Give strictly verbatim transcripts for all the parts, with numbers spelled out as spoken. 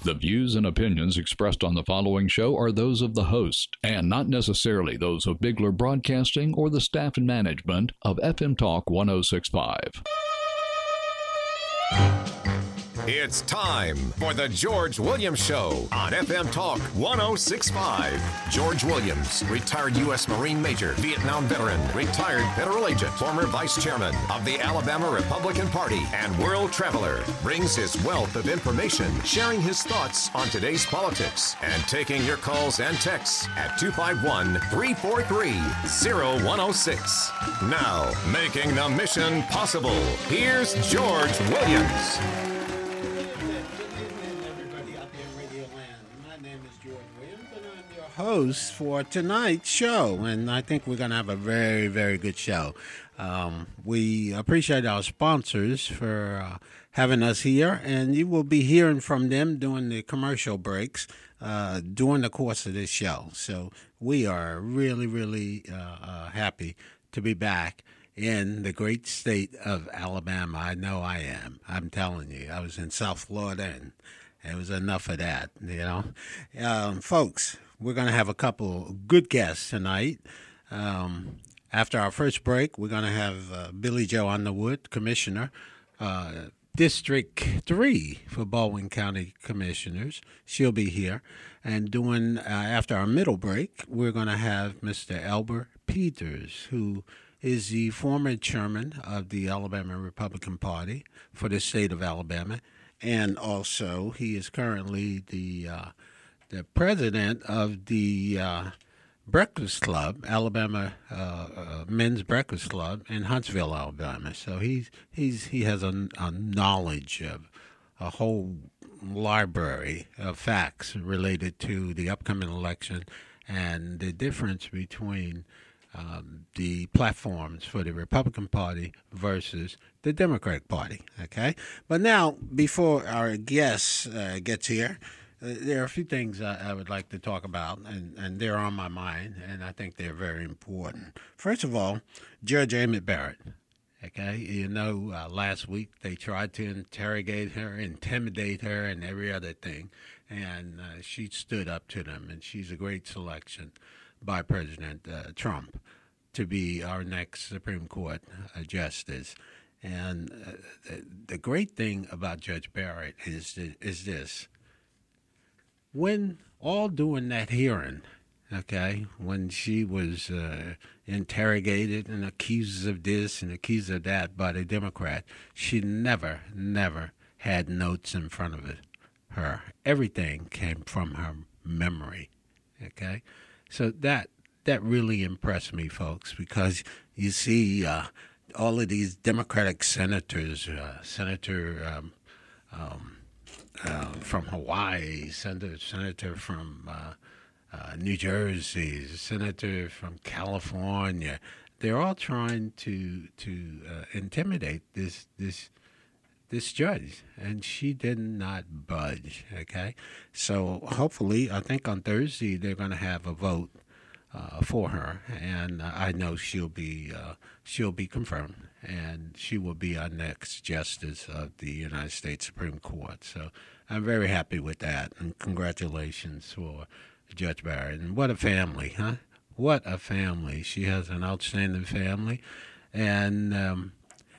The views and opinions expressed on the following show are those of the host and not necessarily those of Bigler Broadcasting or the staff and management of F M Talk ten sixty-five. It's time for the George Williams Show on F M Talk ten sixty-five. George Williams, retired U S Marine Major, Vietnam veteran, retired federal agent, former vice chairman of the Alabama Republican Party, and world traveler, brings his wealth of information, sharing his thoughts on today's politics, and taking your calls and texts at two five one, three four three, zero one zero six. Now, making the mission possible, here's George Williams. Host for tonight's show, and I think we're going to have a very, very good show. Um, we appreciate our sponsors for uh, having us here, and you will be hearing from them during the commercial breaks uh, during the course of this show. So we are really, really uh, uh, happy to be back in the great state of Alabama. I know I am. I'm telling you, I was in South Florida, and it was enough of that, you know. Um, folks, we're going to have a couple good guests tonight. Um, after our first break, we're going to have uh, Billy Joe Underwood, Commissioner, uh, District three for Baldwin County Commissioners. She'll be here. And doing, uh, after our middle break, we're going to have Mister Elbert Peters, who is the former chairman of the Alabama Republican Party for the state of Alabama. And also, he is currently the uh, the president of the uh, Breakfast Club, Alabama uh, uh, Men's Breakfast Club in Huntsville, Alabama. So he's he's he has a, a knowledge of a whole library of facts related to the upcoming election and the difference between um, the platforms for the Republican Party versus the Democratic Party. Okay, but now before our guest uh, gets here. Uh, there are a few things I, I would like to talk about, and, and they're on my mind, and I think they're very important. First of all, Judge Amy Barrett. Okay, you know, uh, last week they tried to interrogate her, intimidate her, and every other thing, and uh, she stood up to them, and she's a great selection by President uh, Trump to be our next Supreme Court uh, justice. And uh, the, the great thing about Judge Barrett is is this. When all during that hearing, okay, when she was uh, interrogated and accused of this and accused of that by the Democrat, she never, never had notes in front of it, her. Everything came from her memory, okay? So that that really impressed me, folks, because you see uh, all of these Democratic senators, uh, Senator um, um, Uh, from Hawaii, senator, senator from uh, uh, New Jersey, senator from California. They're all trying to to uh, intimidate this this this judge, and she did not budge. Okay, so hopefully, I think on Thursday they're going to have a vote uh, for her, and I know she'll be uh, she'll be confirmed. And she will be our next justice of the United States Supreme Court. So I'm very happy with that, and congratulations for Judge Barrett. And what a family, huh? What a family. She has an outstanding family. And um,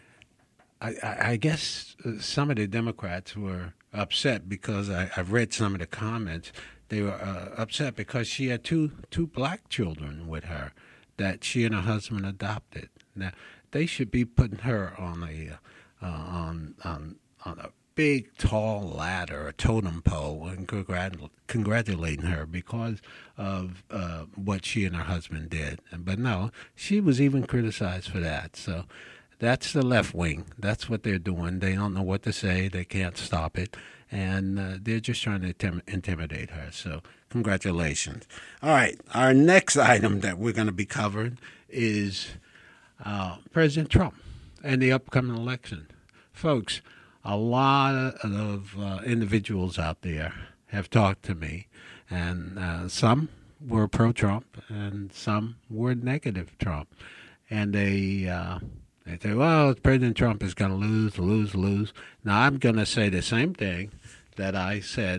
I, I, I guess some of the Democrats were upset because I, I've read some of the comments. They were uh, upset because she had two, two black children with her that she and her husband adopted. Now, they should be putting her on a uh, on on on a big tall ladder, a totem pole, and congrat- congratulating her because of uh, what she and her husband did. But no, she was even criticized for that. So that's the left wing. That's what they're doing. They don't know what to say. They can't stop it, and uh, they're just trying to intim- intimidate her. So congratulations. All right, our next item that we're going to be covering is Uh, President Trump and the upcoming election. Folks, a lot of uh, individuals out there have talked to me, and uh, some were pro-Trump and some were negative Trump. And they, uh, they say, well, President Trump is going to lose, lose, lose. Now, I'm going to say the same thing that I said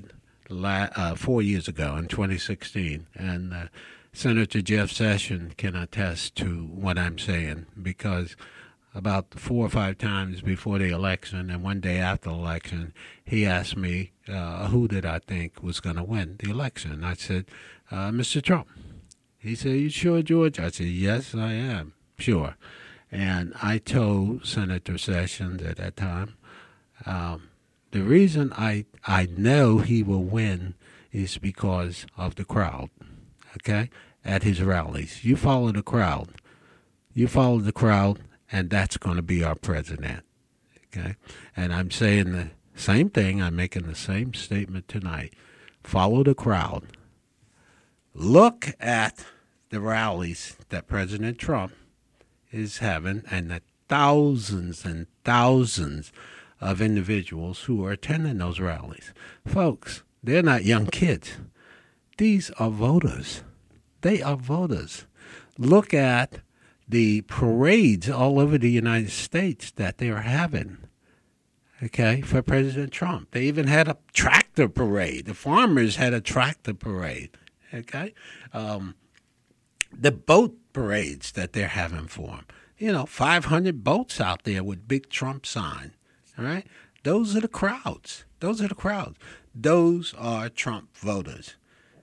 la- uh, four years ago in twenty sixteen, and uh, Senator Jeff Sessions can attest to what I'm saying, because about four or five times before the election and one day after the election, he asked me uh, who did I think was going to win the election. I said, uh, Mister Trump. He said, "You sure, George?" I said, "Yes, I am sure." And I told Senator Sessions at that time, um, the reason I I know he will win is because of the crowd, okay, at his rallies. You follow the crowd. You follow the crowd, and that's going to be our president, okay? And I'm saying the same thing. I'm making the same statement tonight. Follow the crowd. Look at the rallies that President Trump is having and the thousands and thousands of individuals who are attending those rallies. Folks, they're not young kids. These are voters. They are voters. Look at the parades all over the United States that they are having, okay, for President Trump. They even had a tractor parade. The farmers had a tractor parade, okay? Um, the boat parades that they're having for him. You know, five hundred boats out there with big Trump sign, all right? Those are the crowds. Those are the crowds. Those are Trump voters.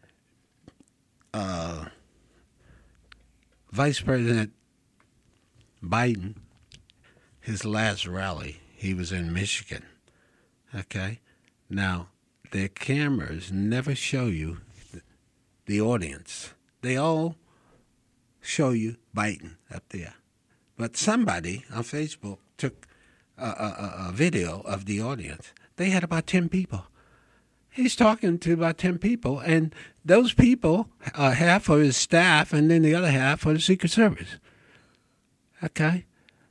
Uh, Vice President Biden, his last rally, he was in Michigan, okay? Now, their cameras never show you the audience. They all show you Biden up there. But somebody on Facebook took a, a, a video of the audience. They had about ten people. He's talking to about ten people, and those people are half of his staff, and then the other half are the Secret Service. Okay?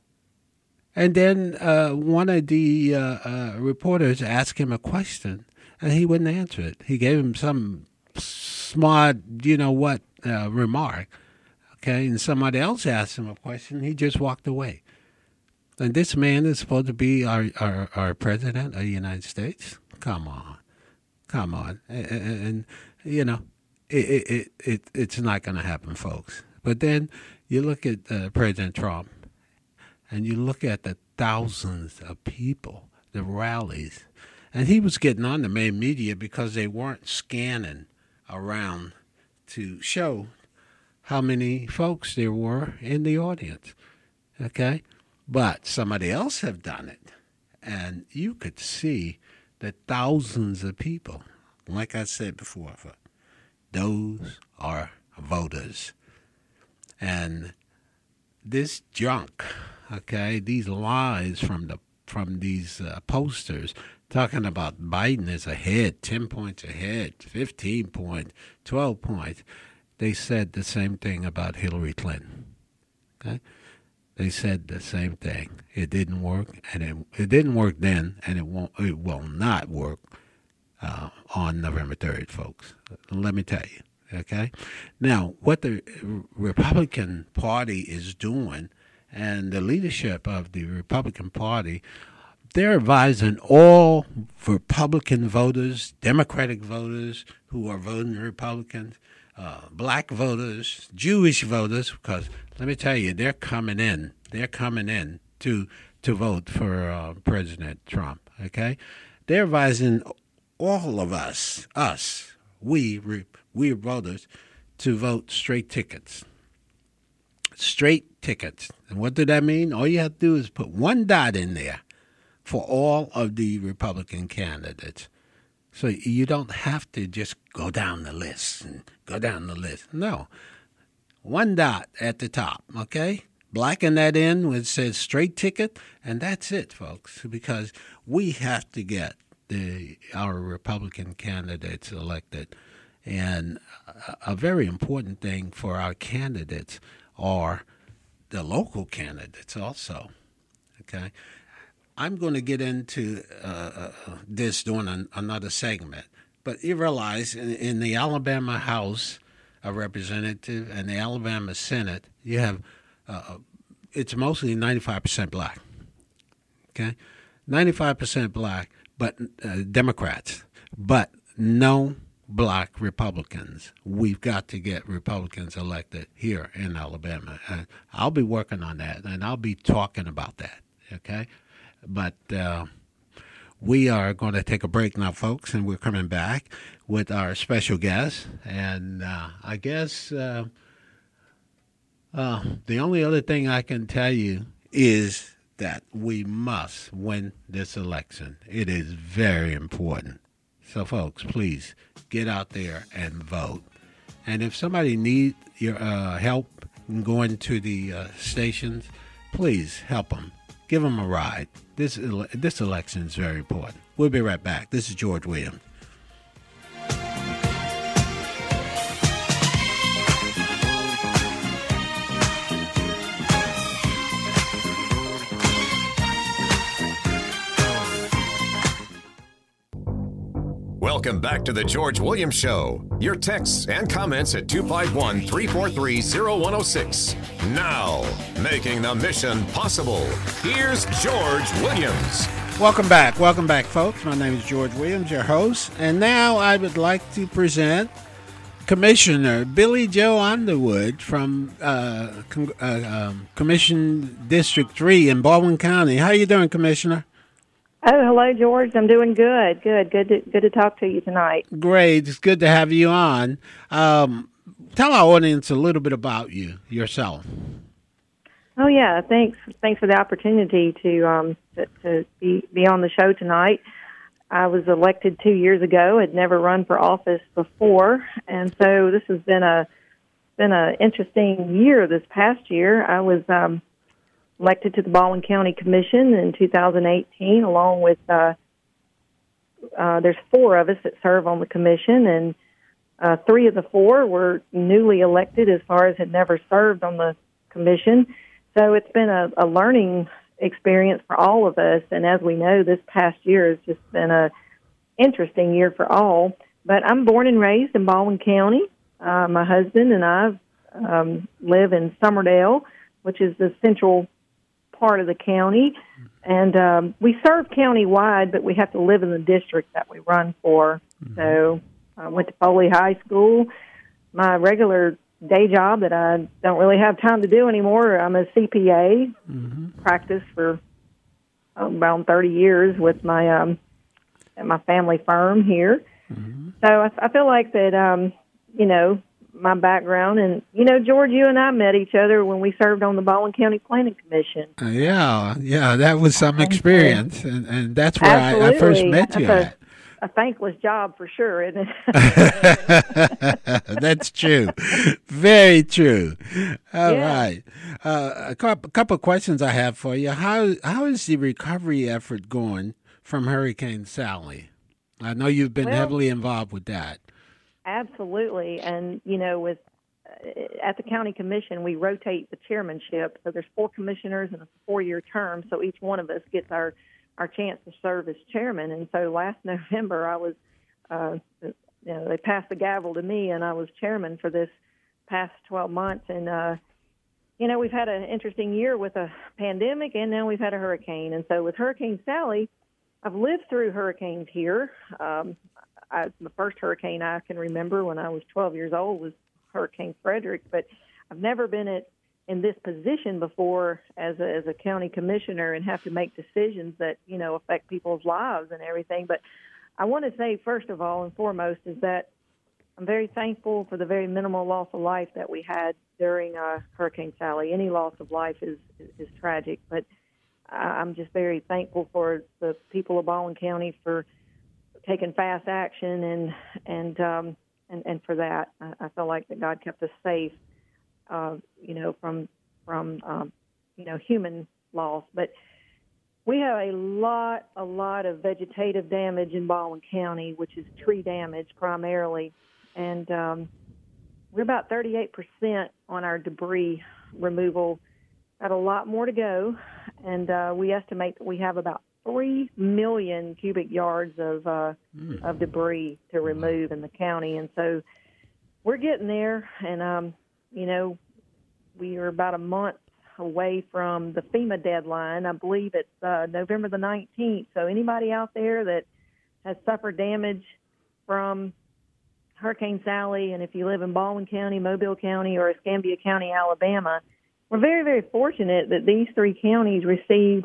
And then uh, one of the uh, uh, reporters asked him a question, and he wouldn't answer it. He gave him some smart, you know what, uh, remark. Okay, and somebody else asked him a question. He just walked away. And this man is supposed to be our, our, our president of the United States? Come on. Come on. And, and, and you know, it, it, it, it's not going to happen, folks. But then you look at uh, President Trump, and you look at the thousands of people, the rallies, and he was getting on the main media because they weren't scanning around to show how many folks there were in the audience, okay? But somebody else have done it, and you could see the thousands of people. Like I said before, those are voters. And this junk, okay, these lies from the from these uh, posters talking about Biden is ahead, ten points ahead, fifteen points, twelve points. They said the same thing about Hillary Clinton. Okay, they said the same thing. It didn't work, and it it didn't work then, and it won't. It will not work uh, on November third, folks. Let me tell you. Okay, now what the Republican Party is doing, and the leadership of the Republican Party, they're advising all Republican voters, Democratic voters who are voting Republicans, uh, black voters, Jewish voters, because let me tell you, they're coming in. They're coming in to to vote for uh, President Trump, okay? They're advising all of us, us, we, we voters, to vote straight tickets. Straight tickets. And what did that mean? All you have to do is put one dot in there for all of the Republican candidates. So you don't have to just go down the list and go down the list. No. One dot at the top, okay? Blacken that in where it says straight ticket, and that's it, folks, because we have to get the our Republican candidates elected. And a, a very important thing for our candidates are the local candidates also, okay? I'm going to get into uh, this during an, another segment, but you realize in, in the Alabama House of Representatives and the Alabama Senate, you have, uh, it's mostly ninety-five percent black, okay? ninety-five percent black, but uh, Democrats. But no black Republicans. We've got to get Republicans elected here in Alabama. And I'll be working on that, and I'll be talking about that, okay? But uh, we are going to take a break now, folks, and we're coming back with our special guest. And uh, I guess uh, uh, the only other thing I can tell you is that we must win this election. It is very important. So, folks, please get out there and vote. And if somebody needs your uh, help in going to the uh, stations, please help them. Give them a ride. This ele- this election is very important. We'll be right back. This is George Williams. Welcome back to the George Williams Show. Your texts and comments at two five one, three four three, zero one zero six. Now, making the mission possible, here's George Williams. Welcome back. Welcome back, folks. My name is George Williams, your host. And now I would like to present Commissioner Billy Joe Underwood from uh, Com- uh, um, Commission District three in Baldwin County. How are you doing, Commissioner? Oh, hello, George. I'm doing good. Good. Good to, good to talk to you tonight. Great. It's good to have you on. Um, tell our audience a little bit about you, yourself. Oh, yeah. Thanks. Thanks for the opportunity to um, to, to be, be on the show tonight. I was elected two years ago. I'd never run for office before, and so this has been a been an interesting year. This past year, I was um, elected to the Baldwin County Commission in two thousand eighteen, along with, uh, uh, there's four of us that serve on the commission, and uh, three of the four were newly elected as far as had never served on the commission. So it's been a, a learning experience for all of us, and as we know, this past year has just been a interesting year for all. But I'm born and raised in Baldwin County. Uh, my husband and I um, live in Summerdale, which is the central part of the county, and um, we serve county-wide, but we have to live in the district that we run for. Mm-hmm. So I went to Foley High School. My regular day job that I don't really have time to do anymore, I'm a C P A, mm-hmm. practiced for um, about thirty years with my um, at my family firm here. Mm-hmm. So I, I feel like that, um, you know, my background, and you know, George, you and I met each other when we served on the Baldwin County Planning Commission. Uh, yeah, yeah, that was some experience, and, and that's where I, I first met you. That's a, a thankless job for sure, isn't it? That's true, very true. All yeah. right, uh, a couple, couple of questions I have for you. How how is the recovery effort going from Hurricane Sally? I know you've been well, heavily involved with that. Absolutely, and you know, with uh, at the county commission, we rotate the chairmanship. So there's four commissioners and a four-year term. So each one of us gets our, our chance to serve as chairman. And so last November, I was, uh, you know, they passed the gavel to me, and I was chairman for this past twelve months. And uh, you know, we've had an interesting year with a pandemic, and now we've had a hurricane. And so with Hurricane Sally, I've lived through hurricanes here. Um, I, the first hurricane I can remember when I was twelve years old was Hurricane Frederick, but I've never been at, in this position before as a, as a county commissioner and have to make decisions that, you know, affect people's lives and everything. But I want to say, first of all and foremost, is that I'm very thankful for the very minimal loss of life that we had during uh, Hurricane Sally. Any loss of life is, is, is tragic, but I'm just very thankful for the people of Baldwin County for taking fast action, and and um, and, and for that, I, I feel like that God kept us safe, uh, you know, from from um, you know, human loss. But we have a lot, a lot of vegetative damage in Baldwin County, which is tree damage primarily, and um, we're about thirty-eight percent on our debris removal. Got a lot more to go, and uh, we estimate that we have about three million cubic yards of uh, mm. of debris to remove in the county, and so we're getting there. And um, you know, we are about a month away from the FEMA deadline. I believe it's uh, November the nineteenth. So anybody out there that has suffered damage from Hurricane Sally, and if you live in Baldwin County, Mobile County, or Escambia County, Alabama, we're very, very fortunate that these three counties received,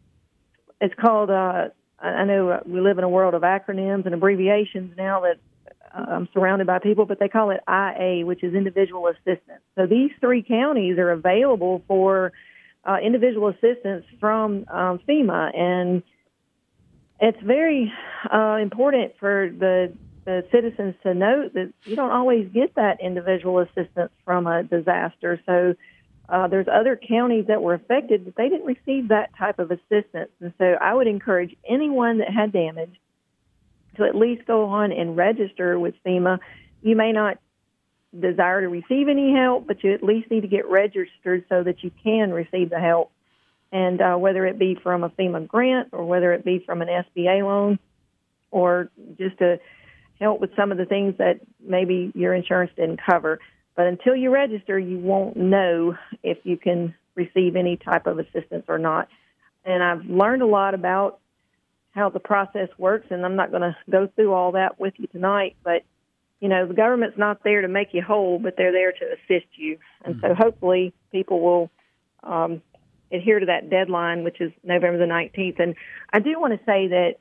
it's called, uh, I know we live in a world of acronyms and abbreviations now that uh, I'm surrounded by people, but they call it I A, which is individual assistance. So these three counties are available for uh, individual assistance from um, FEMA, and it's very uh, important for the, the citizens to note that you don't always get that individual assistance from a disaster. So uh, there's other counties that were affected, but they didn't receive that type of assistance. And so I would encourage anyone that had damage to at least go on and register with FEMA. You may not desire to receive any help, but you at least need to get registered so that you can receive the help. And uh, whether it be from a FEMA grant or whether it be from an S B A loan or just to help with some of the things that maybe your insurance didn't cover. But until you register, you won't know if you can receive any type of assistance or not. And I've learned a lot about how the process works, and I'm not going to go through all that with you tonight. But, you know, the government's not there to make you whole, but they're there to assist you. And mm-hmm. so hopefully people will um, adhere to that deadline, which is November the nineteenth. And I do want to say that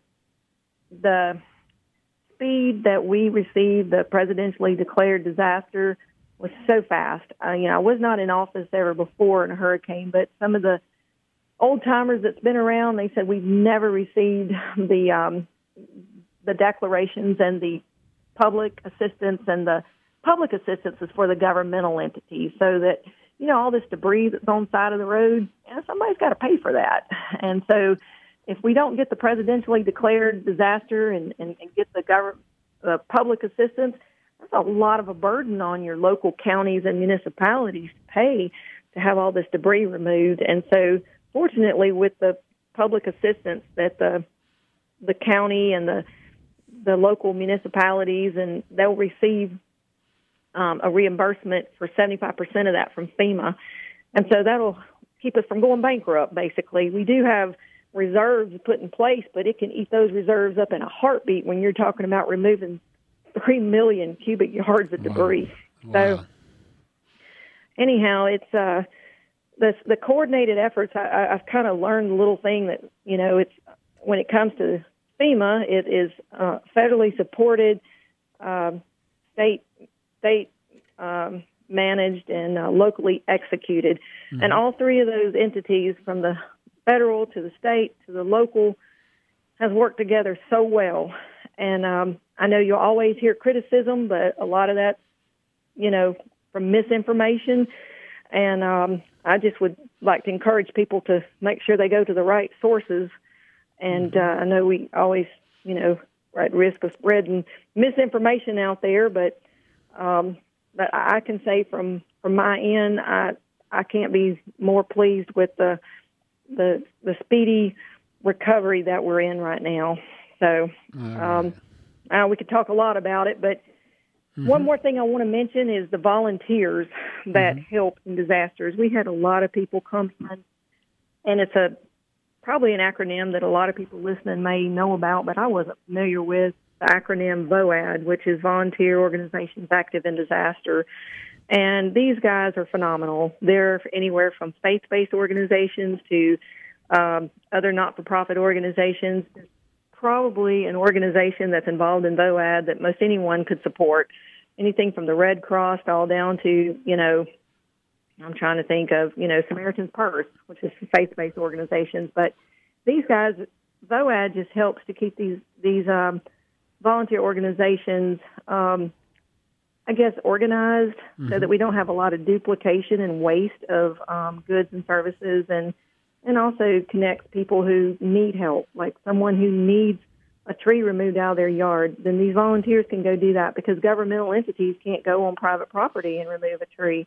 the speed that we received the presidentially declared disaster was so fast. Uh, you know, I was not in office ever before in a hurricane, but some of the old timers that's been around, they said we've never received the um, the declarations and the public assistance, and the public assistance is for the governmental entities, so that, you know, all this debris that's on the side of the road, you know, somebody's got to pay for that. And so if we don't get the presidentially declared disaster and, and, and get the government, uh, public assistance, that's a lot of a burden on your local counties and municipalities to pay to have all this debris removed. And so fortunately, with the public assistance that the the county and the the local municipalities, and they'll receive um, a reimbursement for seventy-five percent of that from FEMA. And so that'll keep us from going bankrupt, basically. We do have reserves put in place, but it can eat those reserves up in a heartbeat when you're talking about removing three million cubic yards of debris. Wow. So wow. anyhow, it's uh, the, the coordinated efforts. I, I, I've kind of learned a little thing that, you know, it's when it comes to FEMA, it is uh, federally supported, um, state state um, managed, and uh, locally executed. Mm-hmm. And all three of those entities, from the federal to the state to the local, has worked together so well. And um, I know you'll always hear criticism, but a lot of that's, you know, from misinformation. And um, I just would like to encourage people to make sure they go to the right sources. And uh, I know we always, you know, are at risk of spreading misinformation out there, but um, but I can say from, from my end, I I can't be more pleased with the the the speedy recovery that we're in right now. So um, uh, we could talk a lot about it, but mm-hmm. one more thing I want to mention is the volunteers that mm-hmm. help in disasters. We had a lot of people come in, and it's a probably an acronym that a lot of people listening may know about, but I wasn't familiar with the acronym VOAD, which is Volunteer Organizations Active in Disaster. And these guys are phenomenal. They're anywhere from faith-based organizations to um, other not-for-profit organizations. There's probably an organization that's involved in VOAD that most anyone could support. Anything from the Red Cross all down to, you know, I'm trying to think of, you know, Samaritan's Purse, which is faith-based organizations. But these guys, VOAD just helps to keep these these um, volunteer organizations, um, I guess, organized mm-hmm. so that we don't have a lot of duplication and waste of um, goods and services, and and also connects people who need help, like someone who needs a tree removed out of their yard. Then these volunteers can go do that because governmental entities can't go on private property and remove a tree.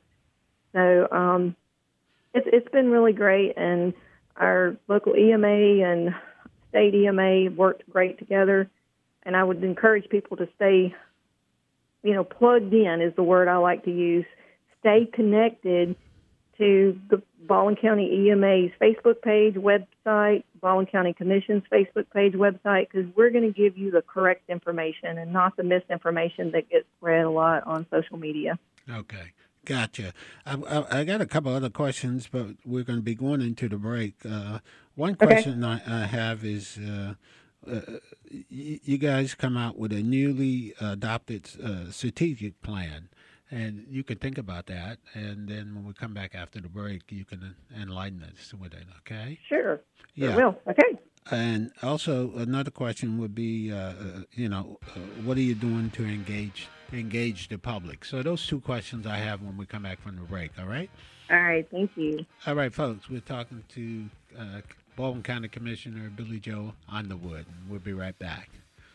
So um, it's it's been really great, and our local E M A and state E M A worked great together. And I would encourage people to stay, you know, plugged in is the word I like to use. Stay connected to the Baldwin County E M A's Facebook page, website, Baldwin County Commission's Facebook page, website, because we're going to give you the correct information and not the misinformation that gets spread a lot on social media. Okay. Gotcha. I, I, I got a couple other questions, but we're going to be going into the break. Uh, one question okay. I, I have is uh, uh, y- you guys come out with a newly adopted uh, strategic plan, and you can think about that, and then when we come back after the break, you can enlighten us with it, okay? Sure. Yeah. Sure will. Okay. And also another question would be, uh, you know, uh, what are you doing to engage engage the public? So those two questions I have when we come back from the break, all right? All right, thank you. All right, folks, we're talking to uh, Baldwin County Commissioner Billy Joe Underwood, and we'll be right back.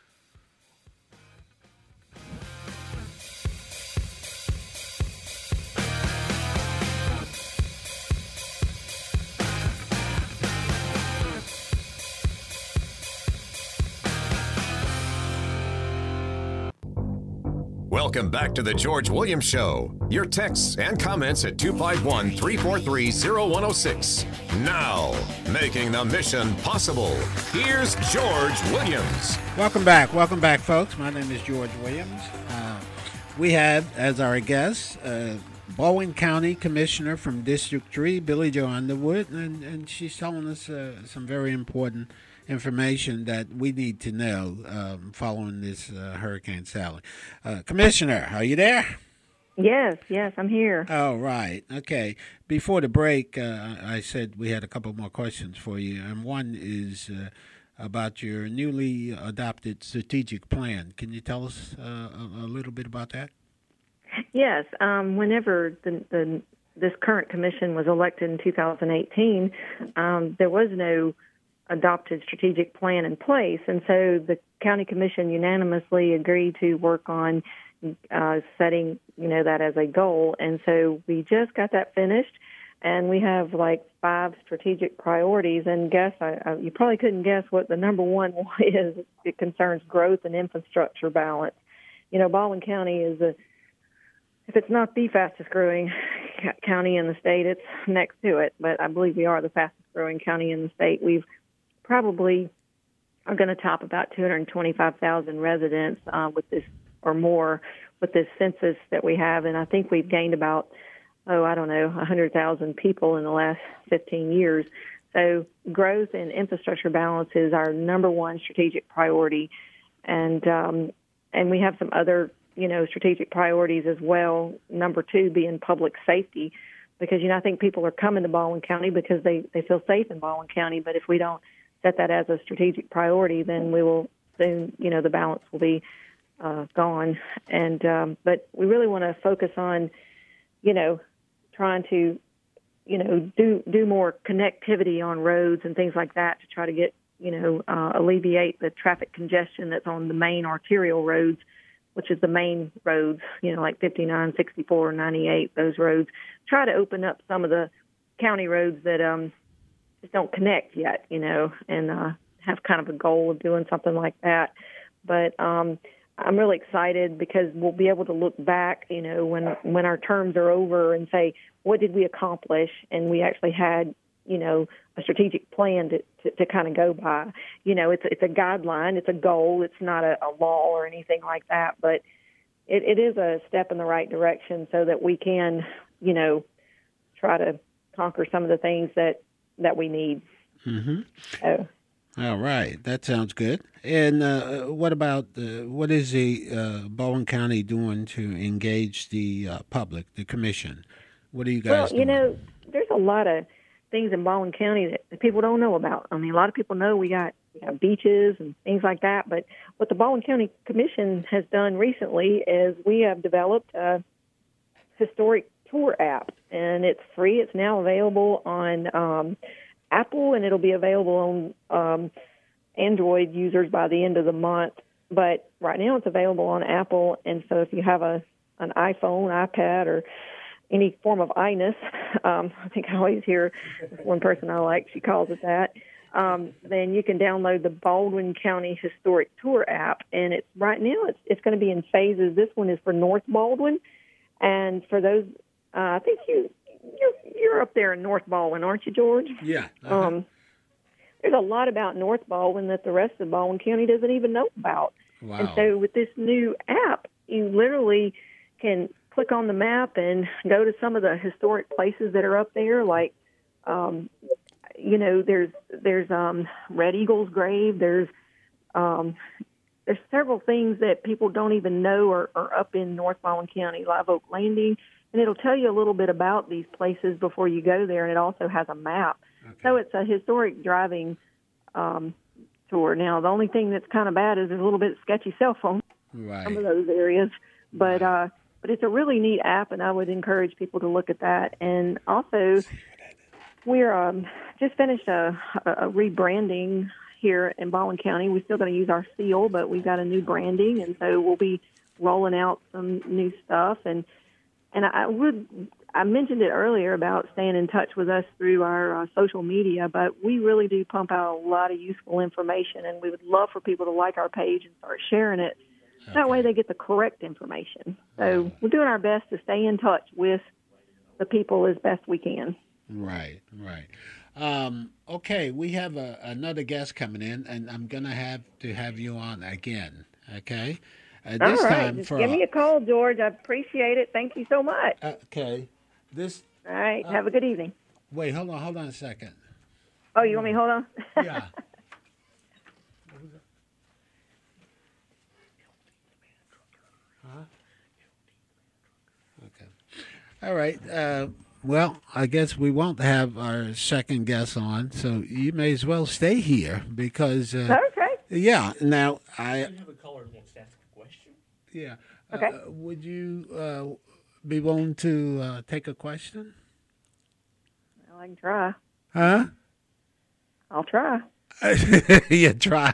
Welcome back to the George Williams Show. Your texts and comments at two five one, three four three, zero one zero six. Now, making the mission possible, here's George Williams. Welcome back. Welcome back, folks. My name is George Williams. Uh, we have as our guest uh, Baldwin County Commissioner from District three, Billy Joe Underwood, and, and she's telling us uh, some very important information that we need to know um, following this uh, Hurricane Sally. Uh, Commissioner, are you there? Yes, yes, I'm here. Oh, right. Okay. Before the break, uh, I said we had a couple more questions for you, and one is uh, about your newly adopted strategic plan. Can you tell us uh, a, a little bit about that? Yes. Um, whenever the, the this current commission was elected in two thousand eighteen, um, there was no adopted strategic plan in place. And so the county commission unanimously agreed to work on uh, setting, you know, that as a goal. And so we just got that finished, and we have like five strategic priorities. And guess, I, I, you probably couldn't guess what the number one is. It concerns growth and infrastructure balance. You know, Baldwin County is a, if it's not the fastest growing county in the state, it's next to it. But I believe we are the fastest growing county in the state. We've probably are going to top about two hundred twenty-five thousand residents uh, with this or more with this census that we have. And I think we've gained about, oh, I don't know, one hundred thousand people in the last fifteen years. So growth and infrastructure balance is our number one strategic priority. And um, and we have some other, you know, strategic priorities as well. Number two being public safety, because, you know, I think people are coming to Baldwin County because they, they feel safe in Baldwin County. But if we don't set that as a strategic priority, then we will soon, you know, the balance will be uh, gone. And um, but we really want to focus on, you know, trying to, you know, do do more connectivity on roads and things like that to try to get, you know, uh, alleviate the traffic congestion that's on the main arterial roads, which is the main roads, you know, like fifty-nine, sixty-four, ninety-eight, those roads. Try to open up some of the county roads that um, just don't connect yet, you know, and uh, have kind of a goal of doing something like that. But um, I'm really excited because we'll be able to look back, you know, when when our terms are over and say, what did we accomplish? And we actually had, you know, a strategic plan to, to, to kind of go by. You know, it's it's a guideline, it's a goal, it's not a, a law or anything like that, but it, it is a step in the right direction so that we can, you know, try to conquer some of the things that, that we need. Mm-hmm. So. All right, that sounds good. And uh, what about uh, what is the uh, Baldwin County doing to engage the uh, public, the commission? What are you guys well, doing? Well, you know, there's a lot of things in Baldwin County that, that people don't know about. I mean, a lot of people know we got we have beaches and things like that, but what the Baldwin County Commission has done recently is we have developed a historic tour app, and it's free. It's now available on um, Apple, and it'll be available on um, Android users by the end of the month. But right now it's available on Apple, and so if you have a an iPhone, iPad, or any form of I-ness, um, I think I always hear one person I like, she calls it that, um, then you can download the Baldwin County Historic Tour app, and it's right now it's it's going to be in phases. This one is for North Baldwin, and for those, uh, I think you you're, you're up there in North Baldwin, aren't you, George? Yeah. Uh-huh. Um, there's a lot about North Baldwin that the rest of Baldwin County doesn't even know about. Wow. And so with this new app, you literally can click on the map and go to some of the historic places that are up there, like, um, you know, there's there's um, Red Eagle's grave. There's um, there's several things that people don't even know are, are up in North Baldwin County, Live Oak Landing, and it'll tell you a little bit about these places before you go there, and it also has a map. Okay. So it's a historic driving um, tour. Now, the only thing that's kind of bad is there's a little bit sketchy cell phone right. in some of those areas, but right. uh, but it's a really neat app, and I would encourage people to look at that. And also, we're um, just finished a, a rebranding here in Baldwin County. We're still going to use our seal, but we've got a new branding, and so we'll be rolling out some new stuff. And and I would I mentioned it earlier about staying in touch with us through our uh, social media, but we really do pump out a lot of useful information, and we would love for people to like our page and start sharing it. Okay. That way they get the correct information. So we're doing our best to stay in touch with the people as best we can. Right, right. Um, okay, we have a, another guest coming in, and I'm going to have to have you on again, okay? Uh, this All right, time just for give me a call, George. I appreciate it. Thank you so much. Okay. This. All right, uh, have a good evening. Wait, hold on, hold on a second. Oh, you want me to hold on? Yeah. Huh? Okay. All right. Uh, well, I guess we won't have our second guest on, so you may as well stay here because. Uh, okay. Yeah. Now I. You have a caller who wants to ask a question. Yeah. Okay. Uh, would you uh, be willing to uh, take a question? Well, I can try. Huh? I'll try. You try.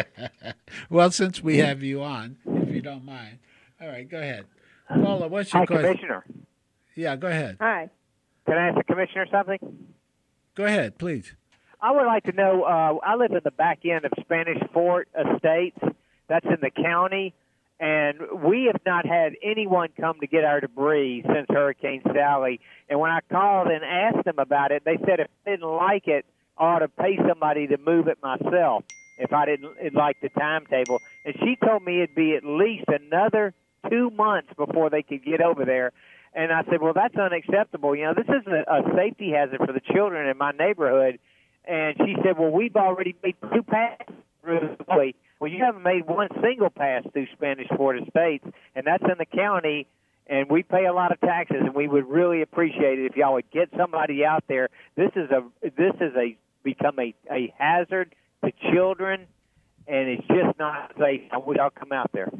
Well, since we have you on, if you don't mind. All right, go ahead. Paula, what's your Hi, question? Commissioner. Yeah, go ahead. Hi. Can I ask the Commissioner something? Go ahead, please. I would like to know, uh, I live in the back end of Spanish Fort Estates. That's in the county. And we have not had anyone come to get our debris since Hurricane Sally. And when I called and asked them about it, they said if I didn't like it, I ought to pay somebody to move it myself if I didn't like the timetable. And she told me it'd be at least another two months before they could get over there. And I said, well, that's unacceptable. You know, this is a, a safety hazard for the children in my neighborhood. And she said, well, we've already made two passes through the way. Well, you haven't made one single pass through Spanish Fort Estates, and that's in the county, and we pay a lot of taxes, and we would really appreciate it if y'all would get somebody out there. This is a this is a become a, a hazard to children, and it's just not safe. I wish y'all come out there.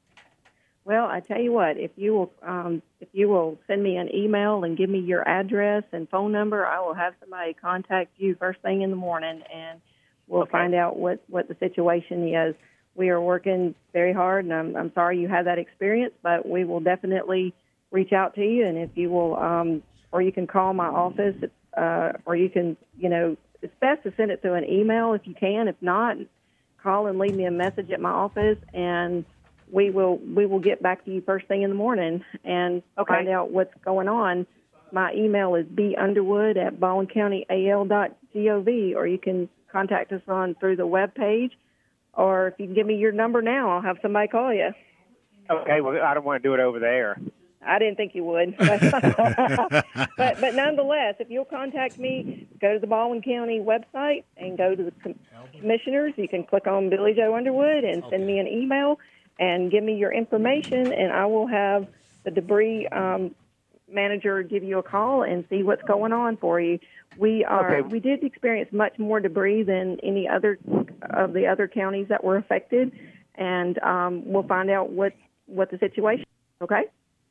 Well, I tell you what, if you will, um, if you will send me an email and give me your address and phone number, I will have somebody contact you first thing in the morning, and we'll okay. find out what, what the situation is. We are working very hard, and I'm, I'm sorry you had that experience, but we will definitely reach out to you, and if you will, um, or you can call my office, uh, or you can, you know, it's best to send it through an email if you can. If not, call and leave me a message at my office, and we will we will get back to you first thing in the morning and okay. find out what's going on. My email is b underwood at baldwin county a l dot gov, or you can contact us on through the web page, or if you can give me your number now, I'll have somebody call you. Okay, well, I don't want to do it over there. I didn't think you would. but, but nonetheless, if you'll contact me, go to the Baldwin County website and go to the com- commissioners. You can click on Billy Joe Underwood and send okay. me an email and give me your information, and I will have the debris um, manager give you a call and see what's going on for you. We are okay. we did experience much more debris than any other of the other counties that were affected, and um, we'll find out what, what the situation is, okay?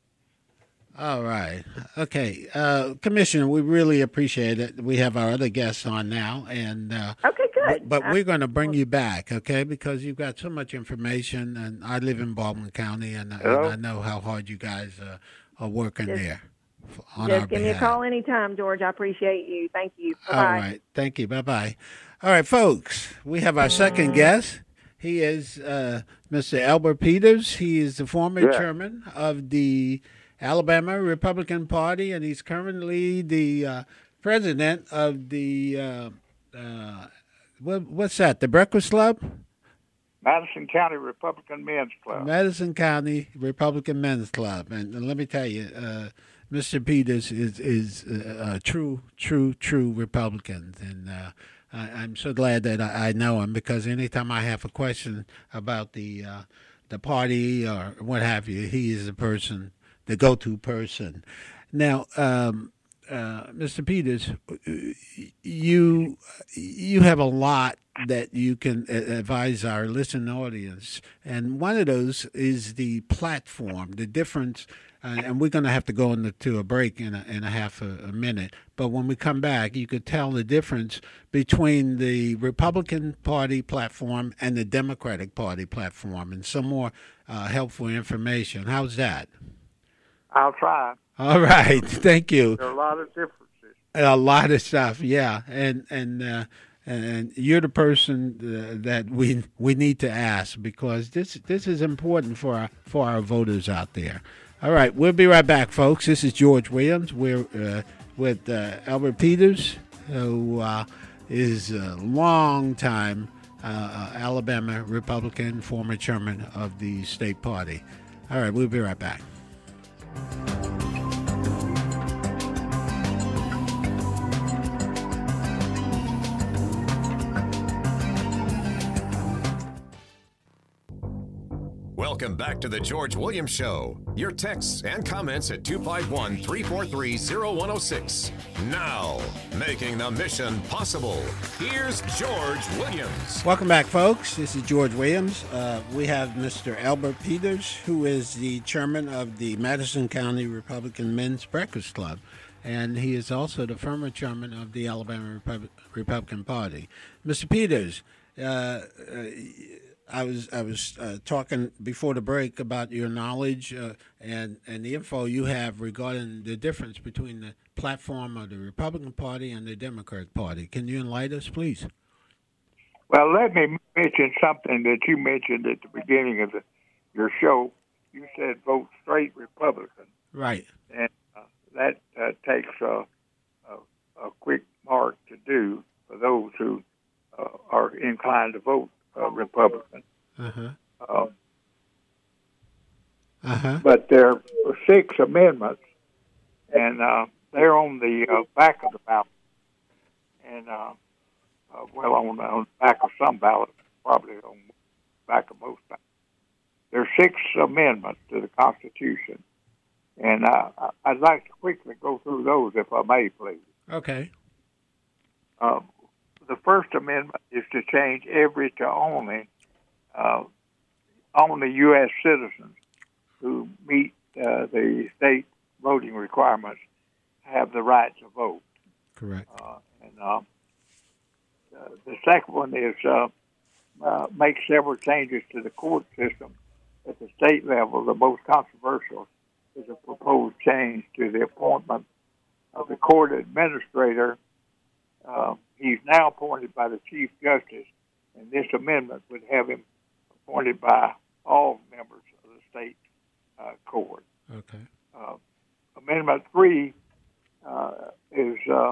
All right. Okay. Uh, Commissioner, we really appreciate it. We have our other guests on now. and uh, Okay, good. But we're going to bring you back, okay, because you've got so much information, and I live in Baldwin County, and, and I know how hard you guys uh, are working just, there on just our give behalf. me a call anytime, George. I appreciate you. Thank you. Bye-bye. All right. Thank you. Bye-bye. All right, folks, we have our second guest. He is uh, Mister Albert Peters. He is the former yeah. chairman of the Alabama Republican Party, and he's currently the uh, president of the, uh, uh, what, what's that, the Breakfast Club? Madison County Republican Men's Club. Madison County Republican Men's Club. And, and let me tell you, uh, Mister Peters is is uh, a true, true, true Republican. And uh, I, I'm so glad that I, I know him, because anytime I have a question about the uh, the party or what have you, he is the person, the go-to person. Now, um, uh, Mister Peters, you you have a lot that you can advise our listening audience, and one of those is the platform, the difference. Uh, and we're going to have to go into a break in a, in a half a, a minute. But when we come back, you could tell the difference between the Republican Party platform and the Democratic Party platform, and some more uh, helpful information. How's that? I'll try. All right. Thank you. There are a lot of differences. A lot of stuff, yeah. And and uh, and you're the person uh, that we we need to ask, because this this is important for our, for our voters out there. All right, we'll be right back, folks. This is George Williams. We're uh, with uh, Albert Peters, who uh, is a long-time uh, Alabama Republican, former chairman of the state party. All right, we'll be right back. Welcome back to the George Williams Show. Your texts and comments at two five one, three four three, zero one zero six. Now, making the mission possible, here's George Williams. Welcome back, folks. This is George Williams. Uh, we have Mister Albert Peters, who is the chairman of the Madison County Republican Men's Breakfast Club, and he is also the former chairman of the Alabama Repub- Republican Party. Mister Peters, uh, uh, I was I was uh, talking before the break about your knowledge uh, and and the info you have regarding the difference between the platform of the Republican Party and the Democrat Party. Can you enlighten us, please? Well, let me mention something that you mentioned at the beginning of the, your show. You said vote straight Republican. Right. And uh, that uh, takes a, a, a quick mark to do for those who uh, are inclined to vote Uh, Republican. Uh-huh. Um, uh-huh. But there are six amendments, and uh, they're on the uh, back of the ballot. And, uh, uh, well, on, on the back of some ballots, probably on the back of most ballots. There are six amendments to the Constitution, and uh, I'd like to quickly go through those, if I may, please. Okay. Uh, The First Amendment is to change every to only uh, only U S citizens who meet uh, the state voting requirements have the right to vote. Correct. Uh, and uh, uh, the second one is uh, uh, make several changes to the court system at the state level. The most controversial is a proposed change to the appointment of the court administrator. Uh, he's now appointed by the Chief Justice, and this amendment would have him appointed by all members of the state uh, court. Okay. Uh, amendment three uh, is uh,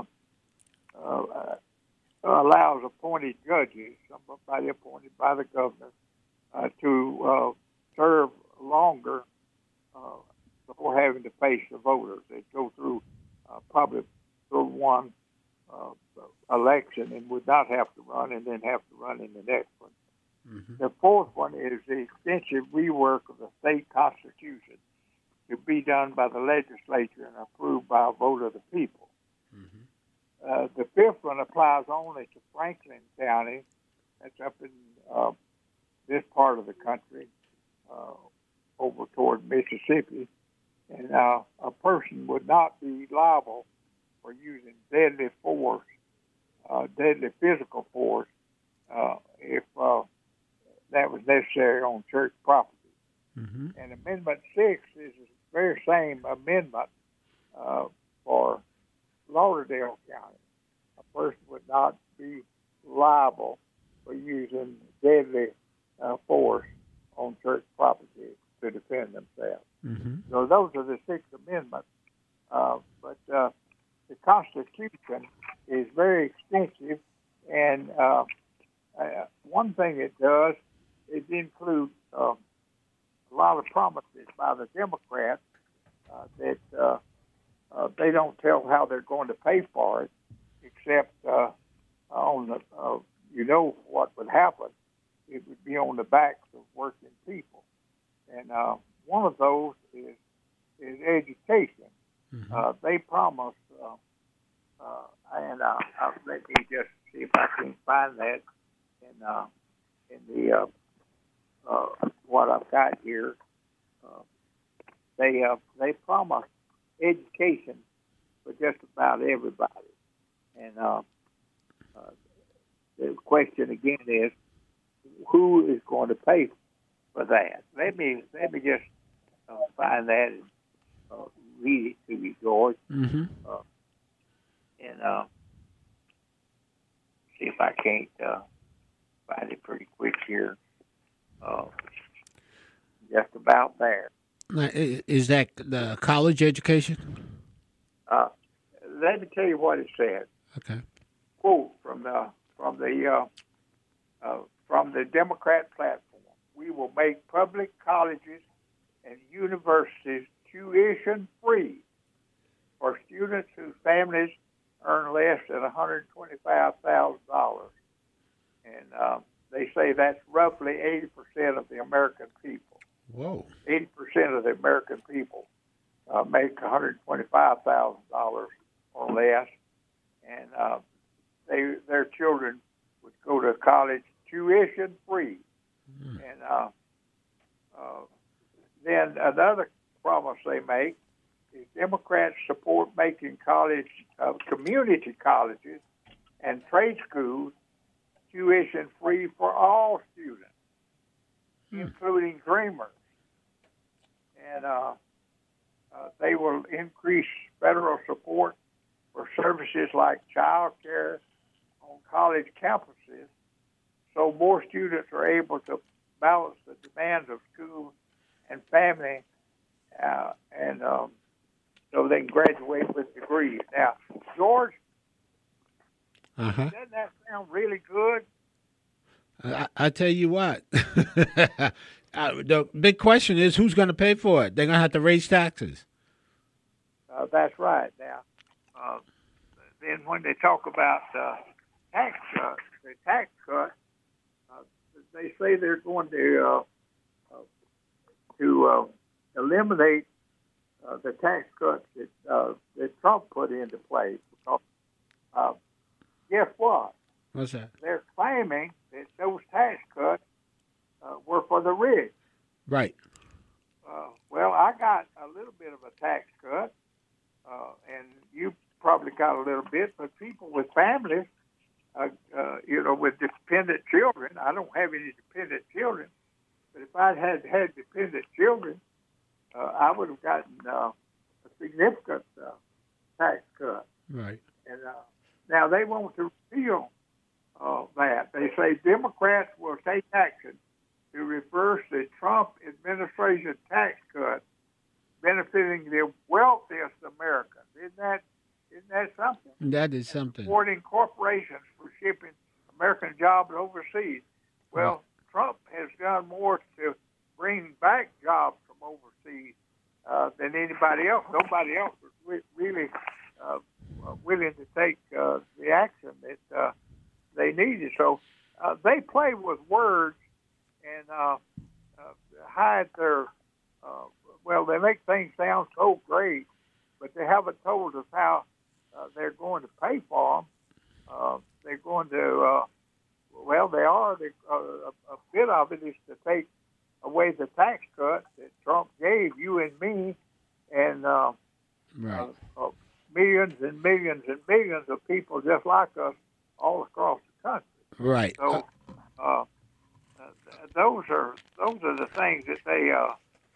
uh, allows appointed judges, somebody appointed by the governor, uh, to uh, serve longer uh, before having to face the voters. They go through uh, probably through one Uh, election and would not have to run and then have to run in the next one. Mm-hmm. The fourth one is the extensive rework of the state constitution to be done by the legislature and approved by a vote of the people. Mm-hmm. Uh, the fifth one applies only to Franklin County. That's up in uh, this part of the country, uh, over toward Mississippi. And uh, a person would not be liable for using deadly force, uh, deadly physical force, uh, if uh, that was necessary on church property. Mm-hmm. And Amendment six is the very same amendment uh, for Lauderdale County. A person would not be liable for using deadly uh, force on church property to defend themselves. Mm-hmm. So those are the Sixth Amendment. Uh, but uh, the Constitution is very extensive, and uh, uh, one thing it does is include uh, a lot of promises by the Democrats uh, that uh, uh, they don't tell how they're going to pay for it, except uh, on the, uh, you know what would happen. It would be on the backs of working people. And uh, one of those is, is education. Mm-hmm. Uh, they promise, uh, uh, and uh, uh, let me just see if I can find that in, uh, in the uh, uh, what I've got here. Uh, they uh, they promise education for just about everybody. And uh, uh, the question again is, who is going to pay for that? Let me let me just uh, find that and uh, read it to you, George. Mm-hmm. Uh, and uh, see if I can't uh, find it pretty quick here. Uh, just about there. Now, i- Is that the college education? Uh, let me tell you what it says. Okay. Quote from the from the uh, uh, from the Democrat platform: "We will make public colleges and universities tuition free for students whose families earn less than one hundred twenty-five thousand dollars." And uh, they say that's roughly eighty percent of the American people. Whoa. eighty percent of the American people uh, make one hundred twenty-five thousand dollars or less, and uh, they their children would go to college tuition free. Mm. And uh, uh, then another promise they make is Democrats support making college, uh, community colleges and trade schools tuition free for all students, mm. including dreamers. And uh, uh, they will increase federal support for services like child care on college campuses, so more students are able to balance the demands of school and family, uh, and um, so they can graduate with degrees. Now, George, uh-huh. doesn't that sound really good? I, I tell you what, uh, the big question is who's going to pay for it? They're going to have to raise taxes. Uh, that's right. Now, uh, then when they talk about uh, tax uh, the tax cut, uh, they say they're going to uh, uh, to uh, eliminate uh, the tax cuts that uh, that Trump put into place. Because uh, guess what? What's that? They're claiming that those tax cuts uh, were for the rich. Right. Uh, well, I got a little bit of a tax cut, uh, and you probably got a little bit, but people with families, uh, uh, you know, with dependent children, I don't have any dependent children, but if I had had dependent children, uh, I would have gotten uh, a significant uh, tax cut. Right. And uh, now they want to repeal uh, that. They say Democrats will take action to reverse the Trump administration tax cut benefiting the wealthiest Americans. Isn't that isn't that something? That is something. And supporting corporations for shipping American jobs overseas. Well, right. Trump has done more to bring back jobs from overseas uh, than anybody else. Nobody else was re- really uh, willing to take uh, the action that uh, they needed. So uh, they play with words and uh, uh, hide their, uh, well, they make things sound so great, but they haven't told us how uh, they're going to pay for them. Uh, they're going to, uh, well, they are. They, uh, a, a bit of it is to take away the tax cut that Trump gave you and me and uh, right. uh, uh, millions and millions and millions of people just like us all across the country. Right. So uh, uh, those are those are the things that they uh,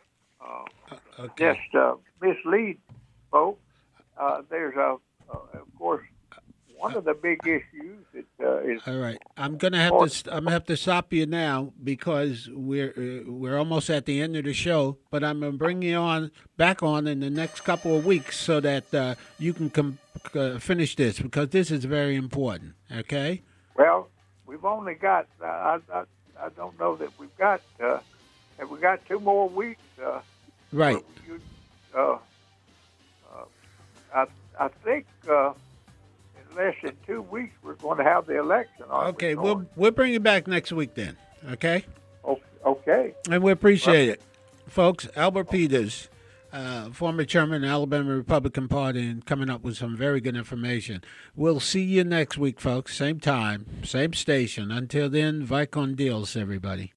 uh, okay. just uh, mislead folks. Uh, there's a, uh, of course, one of the big issues that uh, is. All right, I'm gonna have to st- I'm gonna have to stop you now because we're uh, we're almost at the end of the show. But I'm gonna bring you on back on in the next couple of weeks so that uh, you can com- uh, finish this because this is very important. Okay. Well, we've only got. Uh, I, I I don't know that we've got. Uh, have we got two more weeks? Uh, right. You, uh, uh, I I think. Uh, less than two weeks, we're going to have the election. Okay, we we'll we'll bring you back next week then. Okay. Okay. And we appreciate well, it, folks. Albert Peters, uh, former chairman of the Alabama Republican Party, and coming up with some very good information. We'll see you next week, folks. Same time, same station. Until then, Vicon deals, everybody.